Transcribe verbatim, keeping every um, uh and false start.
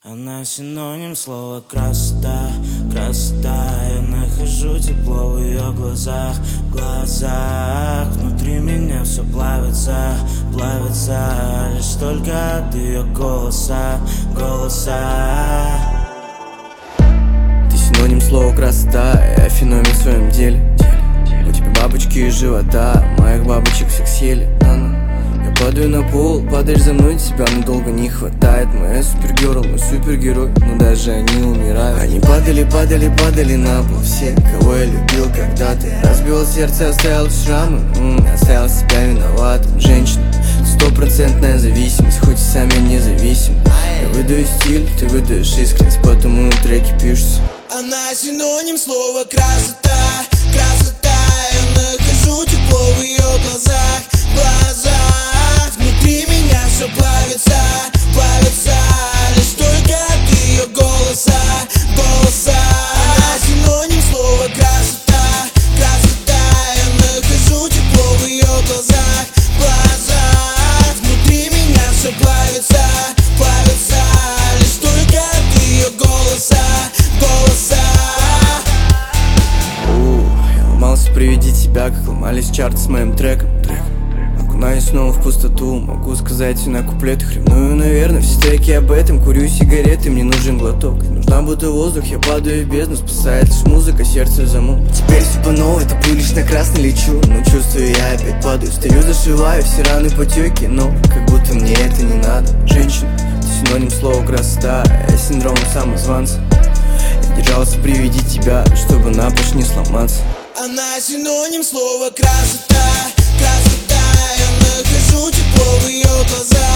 Она синоним слова красота, красота. Я нахожу тепло в ее глазах, глазах. Внутри меня все плавится, плавится. Лишь только от ее голоса, голоса. Ты синоним слова красота, я феномен в своем деле. У тебя бабочки из живота, моих бабочек всех съели. Я падаю на пол, падаешь за мной, тебя надолго не хватает. Моя супергерл, мой супергерой, но даже они умирают. Они падали, падали, падали на пол все, кого я любил когда-то. Разбил сердце, оставил шрамы, м-м, оставил себя виноватым. Женщина, стопроцентная зависимость, хоть и сами независимы. Я выдаю стиль, ты выдаешь искренность, потому треки пишутся. Она синоним слова красота, красота. Я нахожу тепло в ее глазах, глазах. Внутри меня все плавится, плавится. Лишь только от ее голоса, голоса. Она синоним слова красота, красота. Я нахожу тепло в ее глазах, глазах. Внутри меня все плавится, плавится. Лишь только от ее голоса, голоса. Я ломался при виде тебя, как ломались чарты с моим треком. Окунаюсь снова в пустоту, могу сказать все на куплетах. Ревную, наверное, все треки об этом. Курю сигареты, мне нужен глоток. Нужна будто воздух, я падаю в бездну. Спасает лишь музыка, сердце замут. Теперь все по новой, топлю лишь на красный лечу. Но чувствую, я опять падаю. Стою, зашиваю все раны, потеки. Но как будто мне это не надо. Женщина, ты синоним слова красота. Я синдром самозванца. Я держался при виде тебя, чтобы напрочь не сломаться. Она синоним слова красота, красота. Я нахожу тепло в ее глазах.